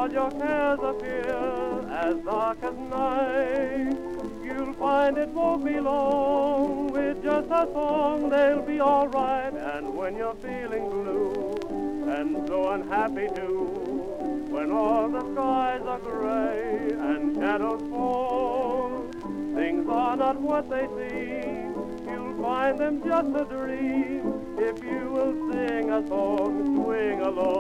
all your cares appear as dark as night. You'll find it won't be long, with just a song they'll be all right. And when you're feeling blue and so unhappy too, when all the skies are gray and shadows fall, things are not what they seem. You'll find them just a dream if you will sing a song, swing along.